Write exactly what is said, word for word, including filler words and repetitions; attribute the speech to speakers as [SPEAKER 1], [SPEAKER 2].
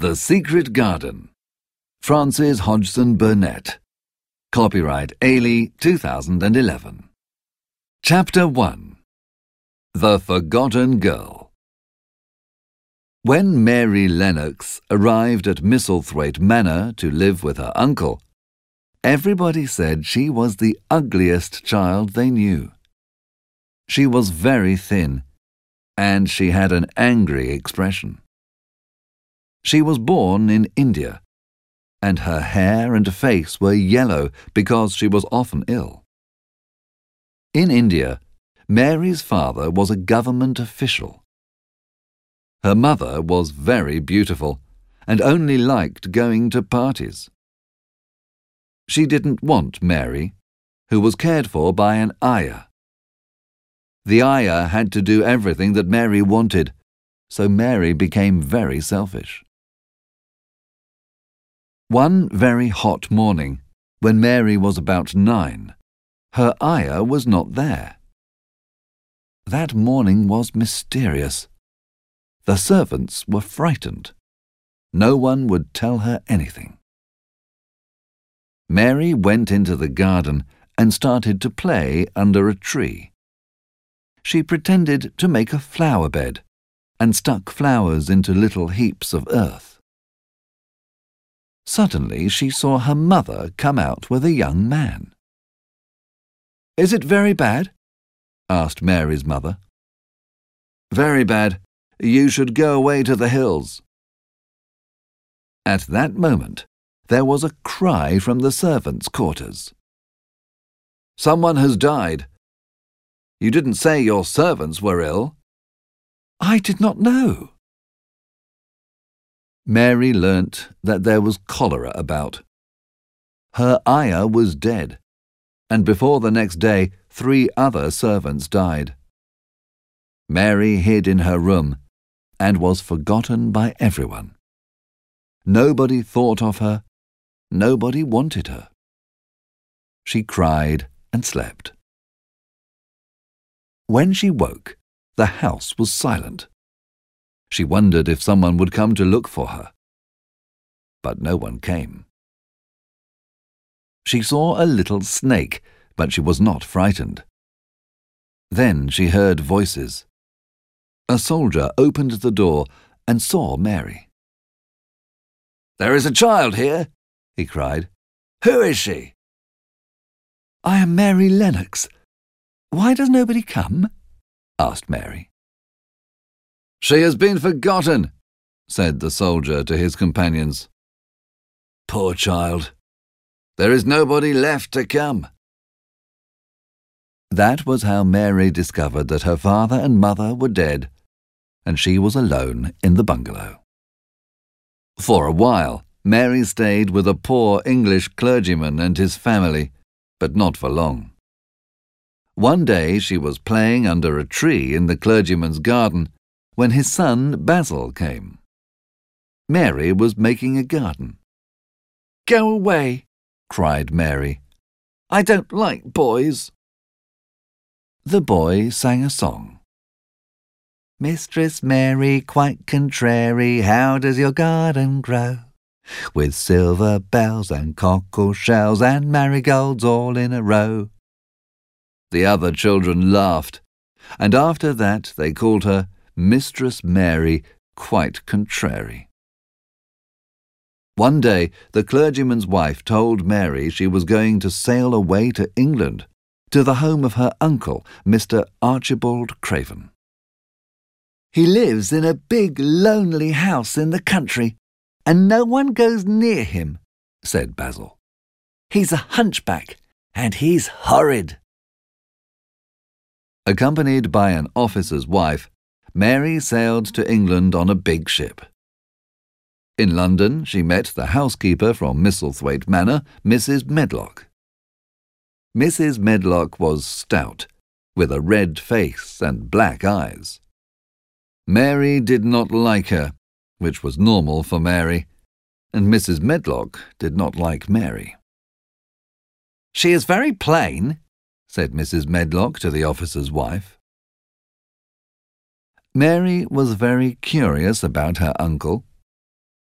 [SPEAKER 1] The Secret Garden. Frances Hodgson Burnett. Copyright Ailey two thousand eleven. Chapter one. The Forgotten Girl. When Mary Lennox arrived at Misselthwaite Manor to live with her uncle, everybody said she was the ugliest child they knew. She was very thin, and she had an angry expression. She was born in India, and her hair and face were yellow because she was often ill. In India, Mary's father was a government official. Her mother was very beautiful and only liked going to parties. She didn't want Mary, who was cared for by an ayah. The ayah had to do everything that Mary wanted, so Mary became very selfish. One very hot morning, when Mary was about nine, her ayah was not there. That morning was mysterious. The servants were frightened. No one would tell her anything. Mary went into the garden and started to play under a tree. She pretended to make a flower bed and stuck flowers into little heaps of earth. Suddenly she saw her mother come out with a young man. "Is it very bad?" asked Mary's mother. "Very bad. You should go away to the hills." At that moment, there was a cry from the servants' quarters. "Someone has died. You didn't say your servants were ill." "I did not know." Mary learnt that there was cholera about. Her ayah was dead, and before the next day three other servants died. Mary hid in her room and was forgotten by everyone. Nobody thought of her, nobody wanted her. She cried and slept. When she woke, the house was silent. She wondered if someone would come to look for her. But no one came. She saw a little snake, but she was not frightened. Then she heard voices. A soldier opened the door and saw Mary. "There is a child here," he cried. "Who is she?" "I am Mary Lennox. Why does nobody come?" asked Mary. "She has been forgotten," said the soldier to his companions. "Poor child. There is nobody left to come." That was how Mary discovered that her father and mother were dead, and she was alone in the bungalow. For a while, Mary stayed with a poor English clergyman and his family, but not for long. One day she was playing under a tree in the clergyman's garden when his son Basil came. Mary was making a garden. "Go away," cried Mary. "I don't like boys." The boy sang a song. "Mistress Mary, quite contrary, how does your garden grow? With silver bells and cockle shells and marigolds all in a row." The other children laughed, and after that they called her Mistress Mary, quite contrary. One day the clergyman's wife told Mary she was going to sail away to England, to the home of her uncle, Mister Archibald Craven. "He lives in a big, lonely house in the country, and no one goes near him," said Basil. "He's a hunchback, and he's horrid." Accompanied by an officer's wife, Mary sailed to England on a big ship. In London, she met the housekeeper from Misselthwaite Manor, Missus Medlock. Missus Medlock was stout, with a red face and black eyes. Mary did not like her, which was normal for Mary, and Missus Medlock did not like Mary. "She is very plain," said Missus Medlock to the officer's wife. Mary was very curious about her uncle.